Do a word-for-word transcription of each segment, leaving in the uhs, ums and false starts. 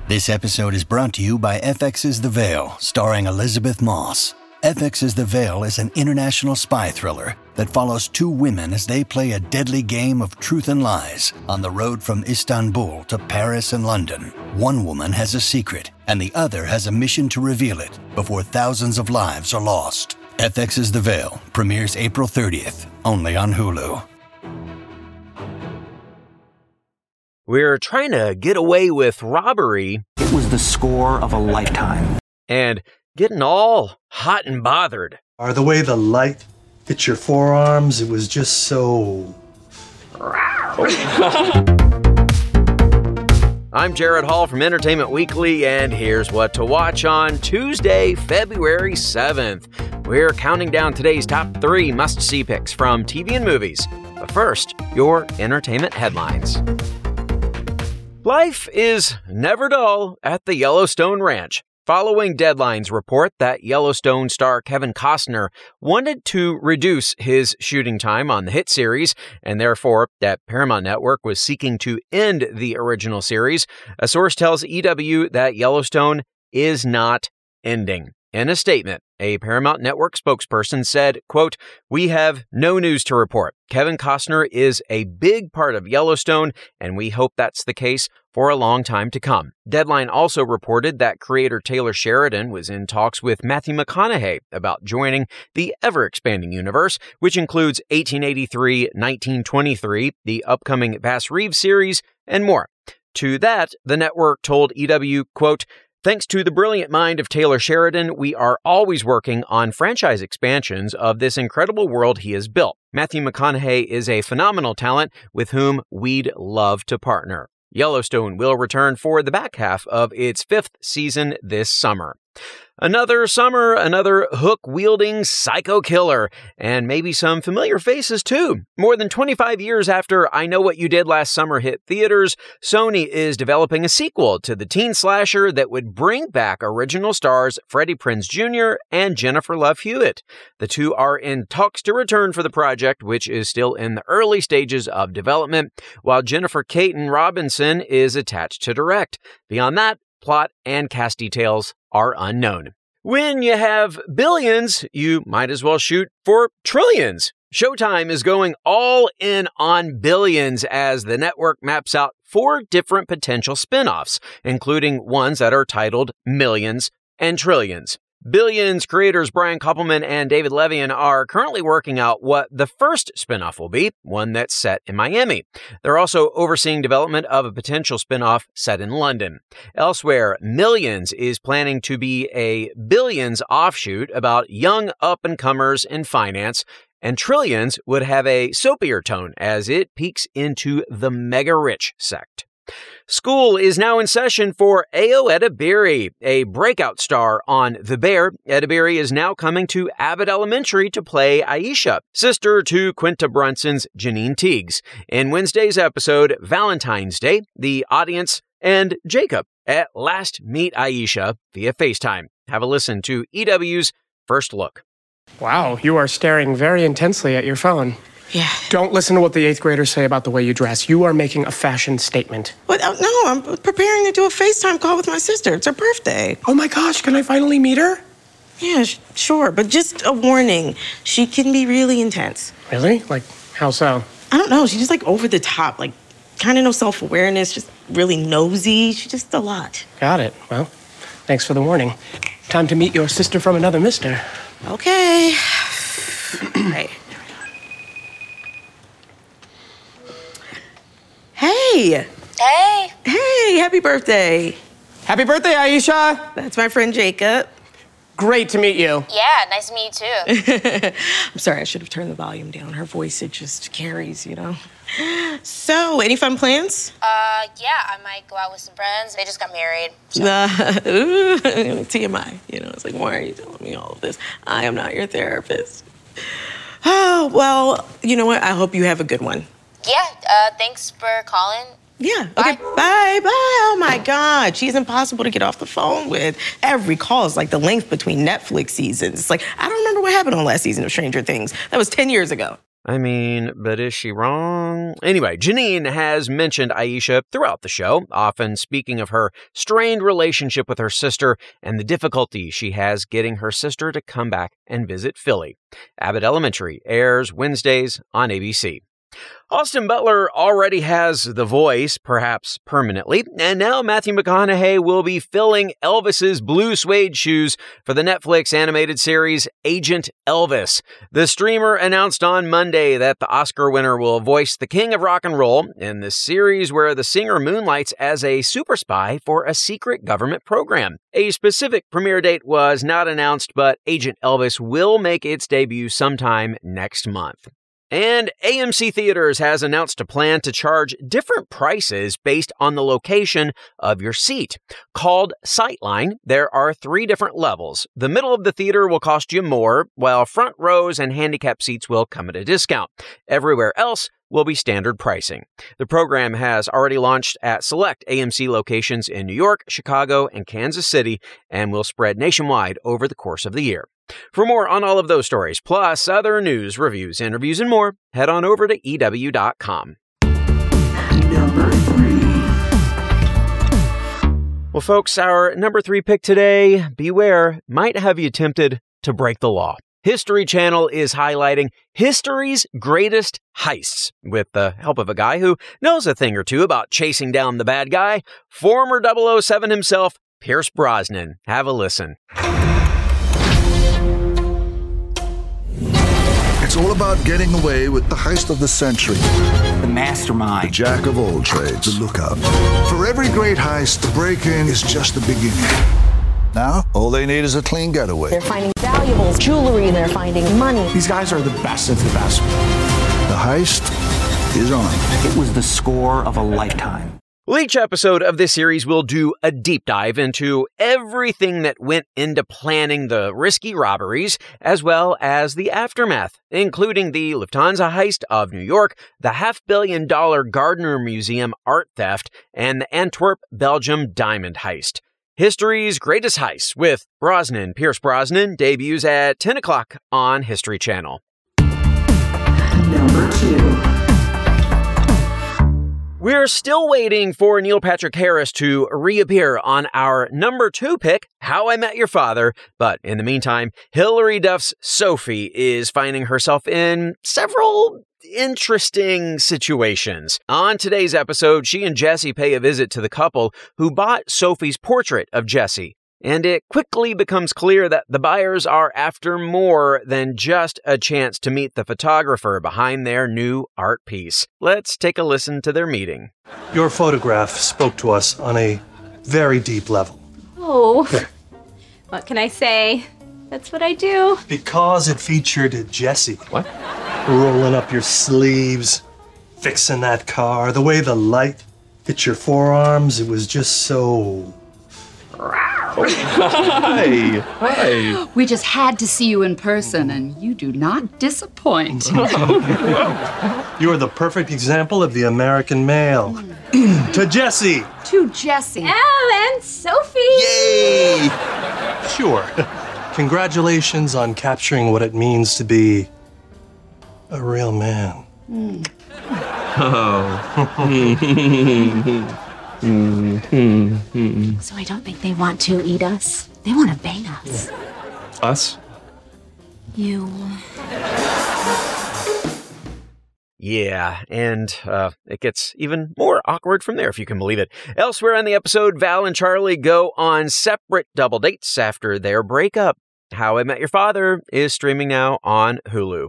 This episode is brought to you by F X's The Veil, starring Elizabeth Moss. F X's The Veil is an international spy thriller that follows two women as they play a deadly game of truth and lies on the road from Istanbul to Paris and London. One woman has a secret, and the other has a mission to reveal it before thousands of lives are lost. F X's The Veil premieres April thirtieth, only on Hulu. We're trying to get away with robbery. It was the score of a lifetime. And getting all hot and bothered. Or the way the light hit your forearms, it was just so... I'm Jared Hall from Entertainment Weekly, and here's what to watch on Tuesday, February seventh. We're counting down today's top three must-see picks from T V and movies. But first, your entertainment headlines. Life is never dull at the Yellowstone Ranch. Following Deadline's report that Yellowstone star Kevin Costner wanted to reduce his shooting time on the hit series, and therefore that Paramount Network was seeking to end the original series, a source tells E W that Yellowstone is not ending. In a statement, a Paramount Network spokesperson said, quote, "We have no news to report. Kevin Costner is a big part of Yellowstone, and we hope that's the case for a long time to come." Deadline also reported that creator Taylor Sheridan was in talks with Matthew McConaughey about joining the ever-expanding universe, which includes eighteen eighty-three, nineteen twenty-three, the upcoming Bass Reeves series, and more. To that, the network told E W, quote, "Thanks to the brilliant mind of Taylor Sheridan, we are always working on franchise expansions of this incredible world he has built. Matthew McConaughey is a phenomenal talent with whom we'd love to partner." Yellowstone will return for the back half of its fifth season this summer. Another summer, another hook-wielding psycho killer, and maybe some familiar faces too. More than twenty-five years after I Know What You Did Last Summer hit theaters, Sony is developing a sequel to the teen slasher that would bring back original stars Freddie Prinze Junior and Jennifer Love Hewitt. The two are in talks to return for the project, which is still in the early stages of development, while Jennifer Caton Robinson is attached to direct. Beyond that, plot and cast details are unknown. When you have billions, you might as well shoot for trillions. Showtime is going all in on billions as the network maps out four different potential spin-offs, including ones that are titled Millions and Trillions. Billions creators Brian Koppelman and David Levian are currently working out what the first spinoff will be, one that's set in Miami. They're also overseeing development of a potential spinoff set in London. Elsewhere, Millions is planning to be a Billions offshoot about young up-and-comers in finance, and Trillions would have a soapier tone as it peeks into the mega-rich sect. School is now in session for Ayo Edebiri, a breakout star on The Bear. Edebiri is now coming to Abbott Elementary to play Aisha, sister to Quinta Brunson's Janine Teagues. In Wednesday's episode, Valentine's Day, the audience and Jacob at last meet Aisha via FaceTime. Have a listen to E W's First Look. Wow, you are staring very intensely at your phone. Yeah. Don't listen to what the eighth graders say about the way you dress. You are making a fashion statement. What? Oh, no, I'm preparing to do a FaceTime call with my sister. It's her birthday. Oh my gosh, can I finally meet her? Yeah, sh- sure, but just a warning. She can be really intense. Really? Like, how so? I don't know. She's just like over the top, like kind of no self-awareness, just really nosy. She's just a lot. Got it. Well, thanks for the warning. Time to meet your sister from another mister. Okay. Right. Hey. Hey. Hey, happy birthday. Happy birthday, Aisha. That's my friend Jacob. Great to meet you. Yeah, nice to meet you too. I'm sorry, I should have turned the volume down. Her voice, it just carries, you know. So, any fun plans? Uh, yeah, I might go out with some friends. They just got married. So. Uh, ooh, T M I, you know, it's like, why are you telling me all of this? I am not your therapist. Oh, well, you know what? I hope you have a good one. Yeah, uh, thanks for calling. Yeah, okay, bye. bye, bye. Oh my God, she's impossible to get off the phone with. Every call is like the length between Netflix seasons. It's like, I don't remember what happened on last season of Stranger Things. That was ten years ago. I mean, but is she wrong? Anyway, Janine has mentioned Aisha throughout the show, often speaking of her strained relationship with her sister and the difficulty she has getting her sister to come back and visit Philly. Abbott Elementary airs Wednesdays on A B C. Austin Butler already has the voice, perhaps permanently, and now Matthew McConaughey will be filling Elvis's blue suede shoes for the Netflix animated series Agent Elvis. The streamer announced on Monday that the Oscar winner will voice the king of rock and roll in the series where the singer moonlights as a super spy for a secret government program. A specific premiere date was not announced, but Agent Elvis will make its debut sometime next month. And A M C Theaters has announced a plan to charge different prices based on the location of your seat. Called Sightline, there are three different levels. The middle of the theater will cost you more, while front rows and handicap seats will come at a discount. Everywhere else will be standard pricing. The program has already launched at select A M C locations in New York, Chicago, and Kansas City, and will spread nationwide over the course of the year. For more on all of those stories, plus other news, reviews, interviews, and more, head on over to E W dot com. Number three. Well, folks, our number three pick today, beware, might have you tempted to break the law. History Channel is highlighting history's greatest heists with the help of a guy who knows a thing or two about chasing down the bad guy, former double oh seven himself, Pierce Brosnan. Have a listen. It's all about getting away with the heist of the century. The mastermind. The jack of all trades. The lookout. For every great heist, the break-in is just the beginning. Now, all they need is a clean getaway. They're finding valuables, jewelry, and they're finding money. These guys are the best of the best. The heist is on. It was the score of a lifetime. Well, each episode of this series will do a deep dive into everything that went into planning the risky robberies, as well as the aftermath, including the Lufthansa heist of New York, the half-billion dollar Gardner Museum art theft, and the Antwerp, Belgium diamond heist. History's Greatest Heists with Brosnan, Pierce Brosnan, debuts at ten o'clock on History Channel. Number two. We're still waiting for Neil Patrick Harris to reappear on our number two pick, How I Met Your Father, but in the meantime, Hilary Duff's Sophie is finding herself in several interesting situations. On today's episode, she and Jesse pay a visit to the couple who bought Sophie's portrait of Jesse. And it quickly becomes clear that the buyers are after more than just a chance to meet the photographer behind their new art piece. Let's take a listen to their meeting. Your photograph spoke to us on a very deep level. Oh, what can I say? That's what I do. Because it featured Jesse. What? Rolling up your sleeves, fixing that car, the way the light hit your forearms, it was just so... Hi. Hi. We just had to see you in person, and you do not disappoint. You are the perfect example of the American male. To Jesse. To Jesse. Oh, and Sophie. Yay! Sure. Congratulations on capturing what it means to be a real man. Mm. Oh. Mm-hmm. So I don't think they want to eat us. They want to bang us. Us? You. Yeah, and uh, it gets even more awkward from there, if you can believe it. Elsewhere in the episode, Val and Charlie go on separate double dates after their breakup. How I Met Your Father is streaming now on Hulu.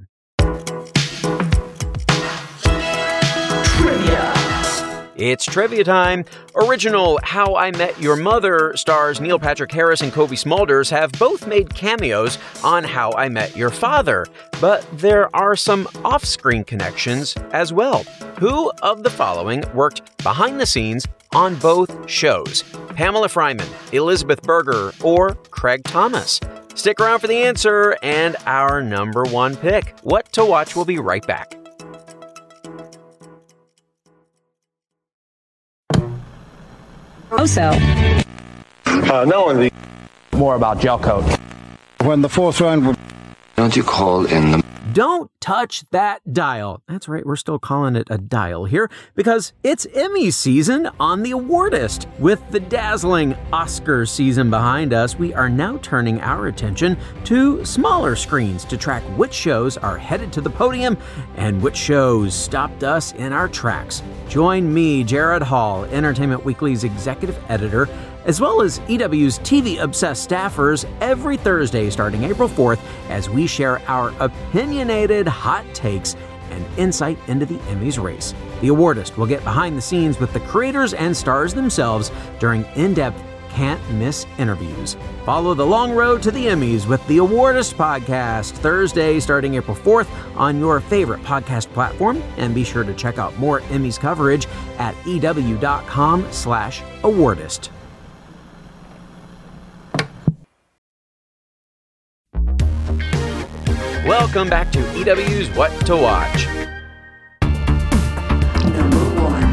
Trivia. It's trivia time. Original How I Met Your Mother stars Neil Patrick Harris and Cobie Smulders have both made cameos on How I Met Your Father, but there are some off-screen connections as well. Who of the following worked behind the scenes on both shows? Pamela Fryman, Elizabeth Berger, or Craig Thomas? Stick around for the answer and our number one pick. What to Watch will be right back. Also, uh, no, the more about gel coat. When the fourth round would... Don't you call in the... don't touch that dial. That's right, we're still calling it a dial here because it's Emmy season on The Awardist. With the dazzling Oscar season behind us, we are now turning our attention to smaller screens to track which shows are headed to the podium and which shows stopped us in our tracks. Join me, Jared Hall, Entertainment Weekly's executive editor, as well as E W's T V-obsessed staffers every Thursday starting April fourth as we share our opinionated hot takes and insight into the Emmys race. The Awardist will get behind the scenes with the creators and stars themselves during in-depth, can't-miss interviews. Follow the long road to the Emmys with the Awardist podcast Thursday starting April fourth on your favorite podcast platform, and be sure to check out more Emmys coverage at ew.com slash awardist. Welcome back to E W's What to Watch. Number one.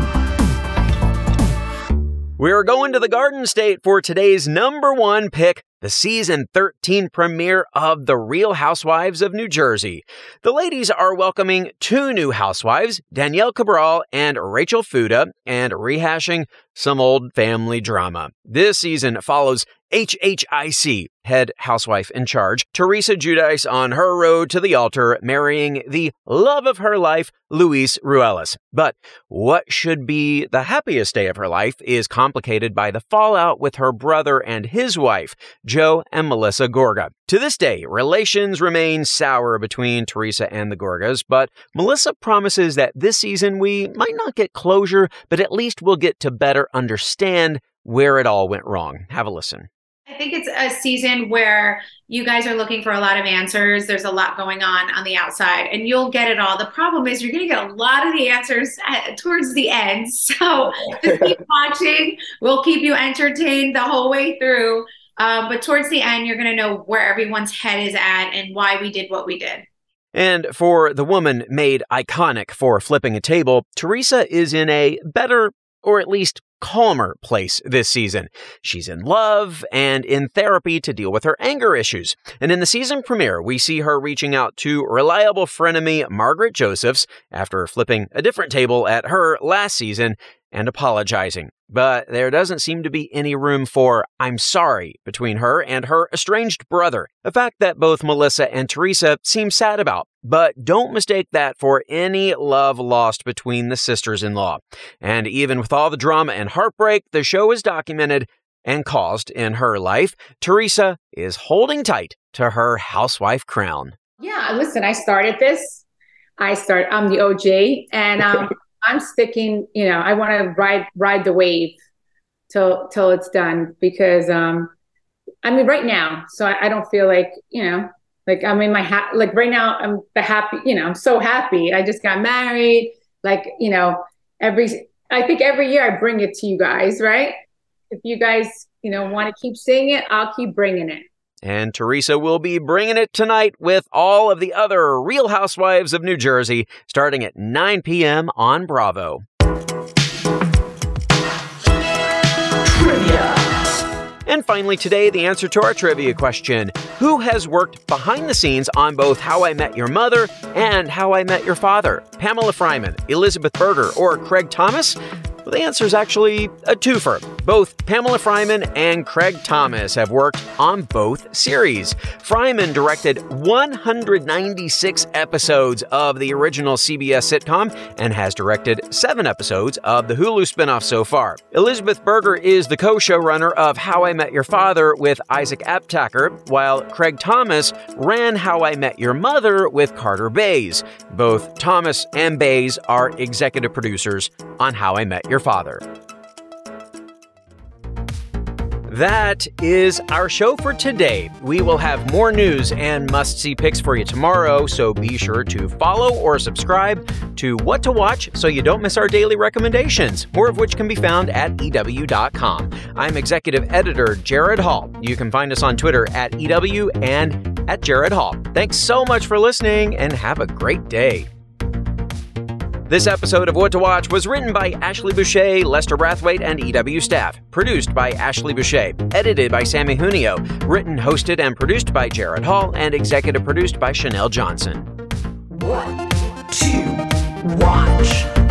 We're going to the Garden State for today's number one pick, the season thirteen premiere of The Real Housewives of New Jersey. The ladies are welcoming two new housewives, Danielle Cabral and Rachel Fuda, and rehashing some old family drama. This season follows H H I C, head housewife in charge, Teresa Giudice on her road to the altar, marrying the love of her life, Luis Ruelas. But what should be the happiest day of her life is complicated by the fallout with her brother and his wife, Joe and Melissa Gorga. To this day, relations remain sour between Teresa and the Gorgas, but Melissa promises that this season we might not get closure, but at least we'll get to better understand where it all went wrong. Have a listen. I think it's a season where you guys are looking for a lot of answers. There's a lot going on on the outside, and you'll get it all. The problem is you're going to get a lot of the answers at, towards the end. So just keep watching. We'll keep you entertained the whole way through. Uh, but towards the end, you're going to know where everyone's head is at and why we did what we did. And for the woman made iconic for flipping a table, Teresa is in a better, or at least calmer place this season. She's in love and in therapy to deal with her anger issues. And in the season premiere, we see her reaching out to reliable frenemy Margaret Josephs after flipping a different table at her last season and apologizing. But there doesn't seem to be any room for "I'm sorry" between her and her estranged brother, a fact that both Melissa and Teresa seem sad about. But don't mistake that for any love lost between the sisters-in-law. And even with all the drama and heartbreak the show has documented and caused in her life, Teresa is holding tight to her housewife crown. Yeah, listen, I started this. I start. I'm the O G, and um, I'm sticking. You know, I want to ride ride the wave till till it's done because um, I mean, right now, so I, I don't feel like you know, like I'm in my ha- like right now. I'm the happy. You know, I'm so happy. I just got married. Like you know, every I think every year I bring it to you guys, right? If you guys you know want to keep saying it, I'll keep bringing it. And Teresa will be bringing it tonight with all of the other Real Housewives of New Jersey, starting at nine p.m. on Bravo. Trivia. And finally today, the answer to our trivia question. Who has worked behind the scenes on both How I Met Your Mother and How I Met Your Father? Pamela Fryman, Elizabeth Berger, or Craig Thomas? Well, the answer is actually a twofer. Both Pamela Fryman and Craig Thomas have worked on both series. Fryman directed one hundred ninety-six episodes of the original C B S sitcom and has directed seven episodes of the Hulu spinoff so far. Elizabeth Berger is the co-showrunner of How I Met Your Father with Isaac Aptaker, while Craig Thomas ran How I Met Your Mother with Carter Bays. Both Thomas and Bays are executive producers on How I Met Your Father. That is our show for today. We will have more news and must-see picks for you tomorrow, so be sure to follow or subscribe to What to Watch so you don't miss our daily recommendations, more of which can be found at E W dot com. I'm Executive Editor Jared Hall. You can find us on Twitter at E W and at Jared Hall. Thanks so much for listening and have a great day. This episode of What to Watch was written by Ashley Boucher, Lester Brathwaite, and E W staff. Produced by Ashley Boucher. Edited by Sammy Junio. Written, hosted, and produced by Jared Hall, and executive produced by Chanel Johnson. What to watch?